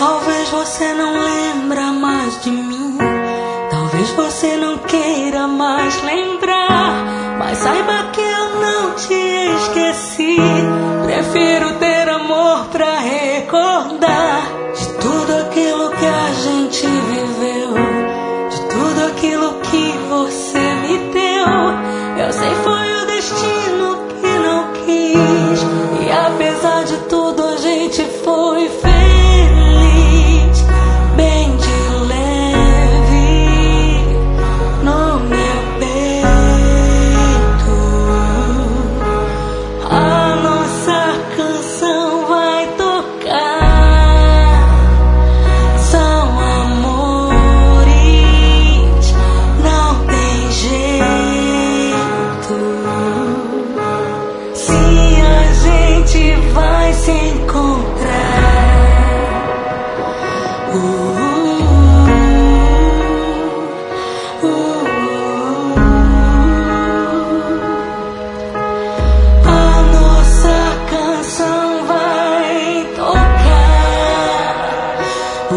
Talvez você não lembra mais de mim, talvez você não queira mais lembrar, mas saiba que eu não te esqueci. Prefiro ter amor pra recordar de tudo aquilo que a gente viveu, de tudo aquilo que você me deu. Eu sei foi o destino que não quis, e apesar de tudo a gente foi feliz. Bem de leve no meu peito, a nossa canção vai tocar. São amores, não tem jeito. Se a gente vai se encontrar. A nossa canção vai tocar.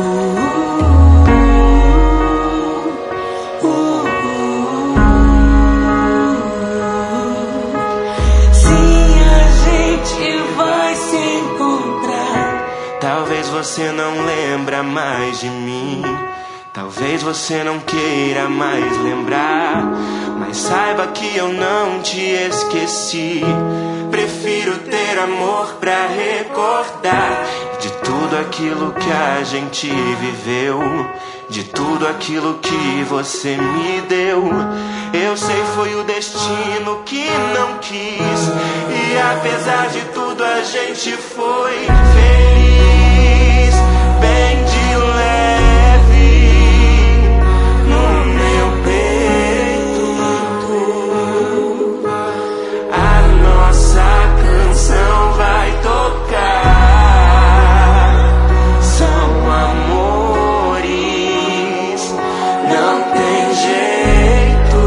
Se a gente vai se encontrar. Talvez você não lembra mais de mim, talvez você não queira mais lembrar, mas saiba que eu não te esqueci. Prefiro ter amor pra recordar de tudo aquilo que a gente viveu, de tudo aquilo que você me deu. Eu sei foi o destino que não quis, e apesar de tudo a gente foi feliz. Bem de leve no meu peito, a nossa canção vai tocar. São amores, não tem jeito.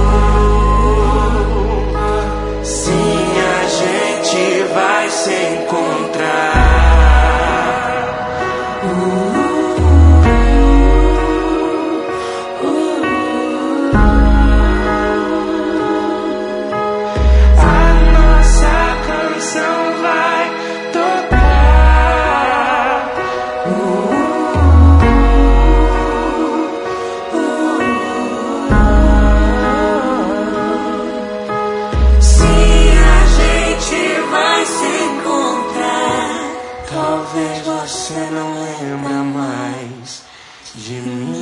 Sim, a gente vai se encontrar. A nossa canção vai tocar. Se a gente vai se encontrar, talvez você não lembra mais de mim.